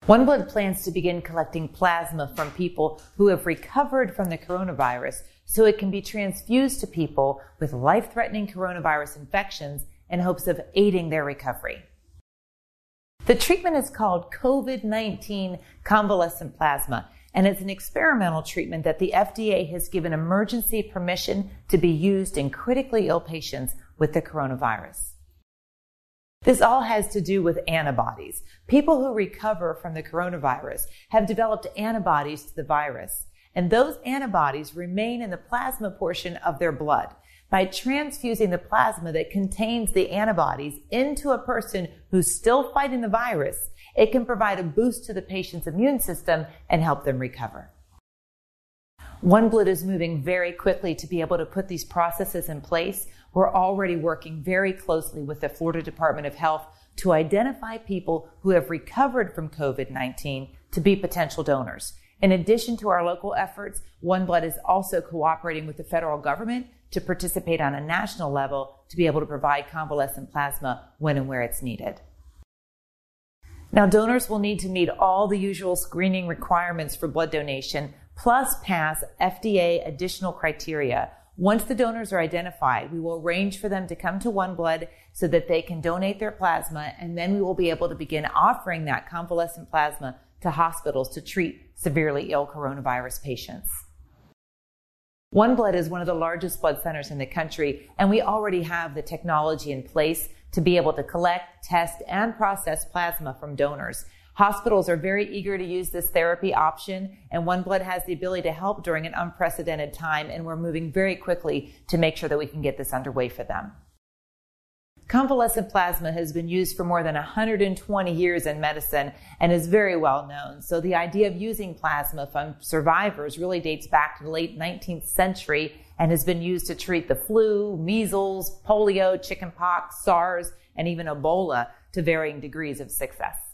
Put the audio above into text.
OneBlood plans to begin collecting plasma from people who have recovered from the coronavirus so it can be transfused to people with life-threatening coronavirus infections in hopes of aiding their recovery. The treatment is called COVID-19 convalescent plasma, and it's an experimental treatment that the FDA has given emergency permission to be used in critically ill patients with the coronavirus. This all has to do with antibodies. People who recover from the coronavirus have developed antibodies to the virus, and those antibodies remain in the plasma portion of their blood. By transfusing the plasma that contains the antibodies into a person who's still fighting the virus, it can provide a boost to the patient's immune system and help them recover. OneBlood is moving very quickly to be able to put these processes in place. We're already working very closely with the Florida Department of Health to identify people who have recovered from COVID-19 to be potential donors. In addition to our local efforts, OneBlood is also cooperating with the federal government to participate on a national level to be able to provide convalescent plasma when and where it's needed. Now, donors will need to meet all the usual screening requirements for blood donation, plus pass FDA additional criteria. Once the donors are identified, we will arrange for them to come to OneBlood so that they can donate their plasma, and then we will be able to begin offering that convalescent plasma to hospitals to treat severely ill coronavirus patients. OneBlood is one of the largest blood centers in the country, and we already have the technology in place to be able to collect, test, and process plasma from donors. Hospitals are very eager to use this therapy option, and OneBlood has the ability to help during an unprecedented time, and we're moving very quickly to make sure that we can get this underway for them. Convalescent plasma has been used for more than 120 years in medicine and is very well known. So the idea of using plasma from survivors really dates back to the late 19th century and has been used to treat the flu, measles, polio, chickenpox, SARS, and even Ebola to varying degrees of success.